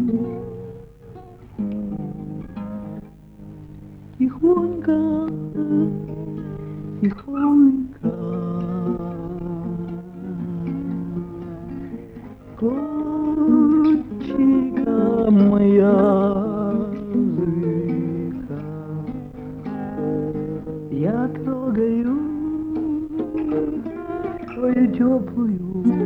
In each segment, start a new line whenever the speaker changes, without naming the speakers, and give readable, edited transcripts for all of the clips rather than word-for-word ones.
Тихонько, тихонько, кончиком языка я трогаю твою теплую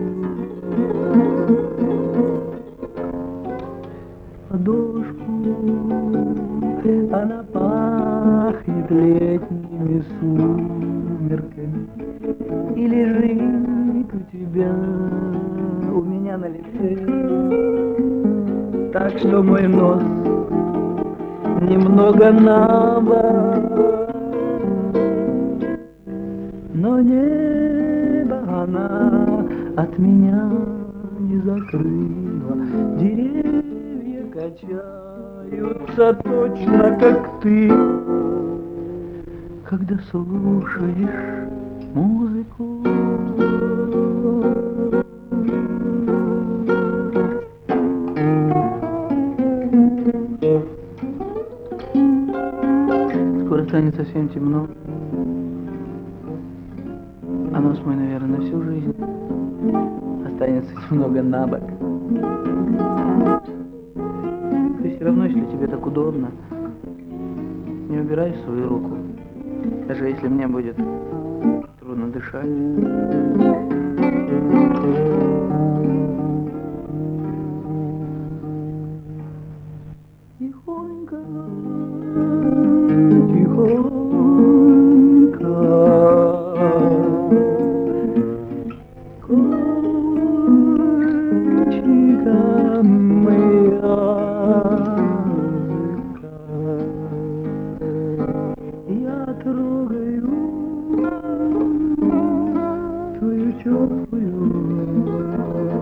ладошку. Она пахнет летними сумерками и лежит у тебя, у меня на лице. Так что мой нос немного набок, но небо она от меня не закрыла. Деревья качаются точно как ты, когда слушаешь музыку. Скоро станет совсем темно, а нос мой, наверное, на всю жизнь останется немного набок. Ты все равно, если тебе так удобно, не убирай свою руку, даже если мне будет трудно дышать. Тихонько, тихонько, кончиком языка я трогаю твою теплую